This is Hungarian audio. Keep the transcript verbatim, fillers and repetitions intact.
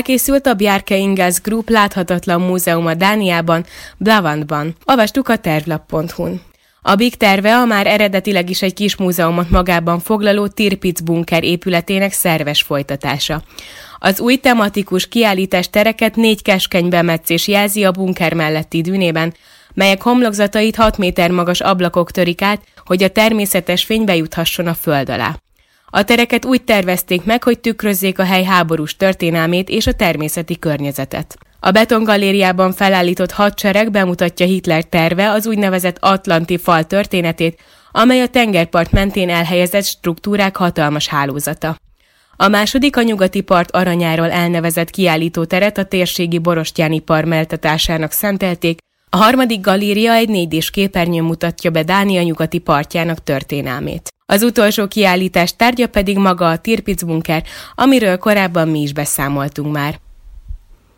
Elkészült a Bjarke Ingels Group láthatatlan múzeuma Dániában, Blavandban. Olvastuk a tervlap pont hu-n. A Big terve a már eredetileg is egy kis múzeumot magában foglaló Tirpitz bunker épületének szerves folytatása. Az új tematikus kiállítás tereket négy keskeny bemetszés jelzi a bunker melletti dűnében, melyek homlokzatait hat méter magas ablakok törik át, hogy a természetes fény bejuthasson a föld alá. A tereket úgy tervezték meg, hogy tükrözzék a hely háborús történelmét és a természeti környezetet. A betongalériában felállított hadsereg bemutatja Hitler terve az úgynevezett Atlanti fal történetét, amely a tengerpart mentén elhelyezett struktúrák hatalmas hálózata. A második a nyugati part aranyáról elnevezett kiállítóteret a térségi borostyánipar méltatásának szentelték, a harmadik galéria egy négy dés képernyőn mutatja be Dánia nyugati partjának történelmét. Az utolsó kiállítás tárgya pedig maga a Tirpitz bunker, amiről korábban mi is beszámoltunk már.